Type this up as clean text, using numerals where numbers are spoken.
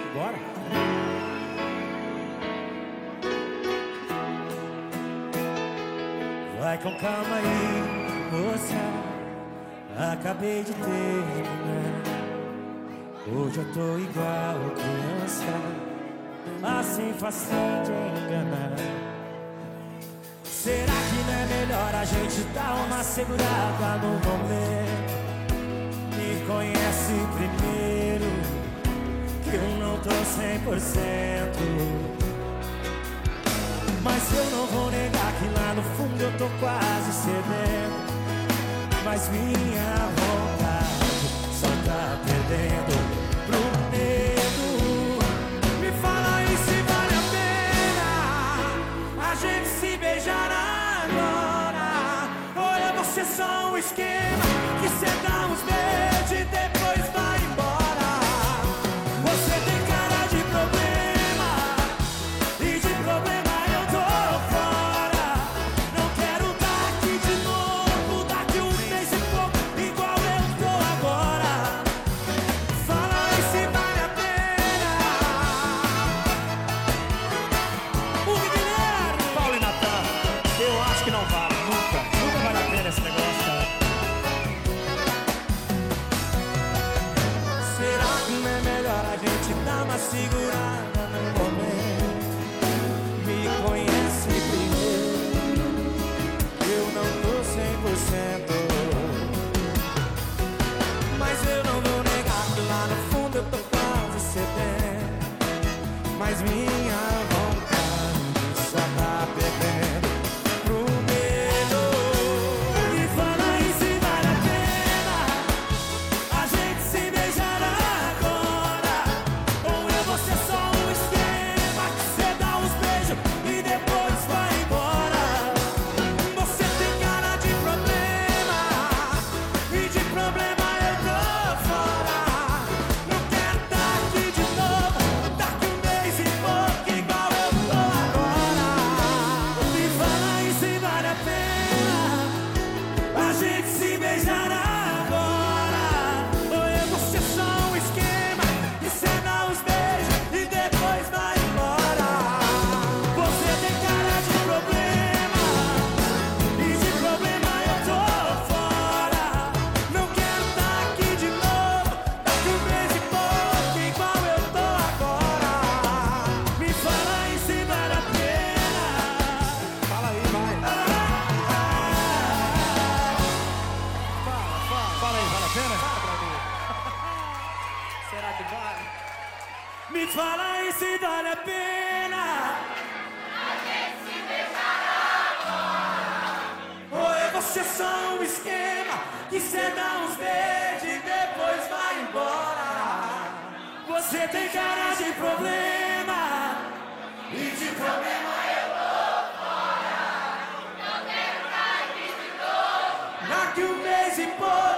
Bora? Vai com calma aí, moça. Acabei de terminar. Hoje eu tô igual criança, assim facinho de enganar. Será que não é melhor a gente dar uma segurada no momento? Me conhece primeiro, que eu não tô 100%. Mas eu não vou negar que lá no fundo eu tô quase cedendo. Mas minha vontade só tá perdendo pro medo. Me fala aí se vale a pena a gente se beijar agora, ou é você só um esquema que cê dá uns beijos e depois vai embora. Você tem cara de problema, e de problema eu tô fora. Não quero tá aqui de novo, daqui um mês e pouco, igual eu tô agora. Fala aí se vale a pena. O Guilherme, Paulo e Natan, eu acho que não vale, nunca vale a pena esse negócio, cara. Será que não é melhor a gente dar uma segurada no momento? Me conhece primeiro, eu não tô 100%. Mas eu não vou negar que lá no fundo eu tô quase cedendo. Mas minha vontade só tá perdendo pro medo. Me fala aí se vale a pena a gente se beijar agora, ou é você só um esquema que cê dá uns beijos e depois vai embora. Você tem cara de problema, e de problema eu tô fora. Não quero tá aqui de novo, daqui um mês e pouco, igual eu tô agora. Me fala aí se vale a pena a gente se beijar agora, ou é você só um esquema que cê dá uns beijos e depois vai embora. Você tem cara de problema, e de problema eu tô fora. Não quero tá aqui de novo, daqui um mês e pouco, igual eu tô agora. Me fala aí se vale a pena. Fala aí, vai. Fala aí, vale a pena? Será que vale? Me fala aí se vale a pena a gente se beijar agora, ou é você só um esquema que cê dá uns beijos e depois vai embora. Você tem cara de problema, e de problema eu tô fora. Não quero cair de novo, daqui um mês e pouco.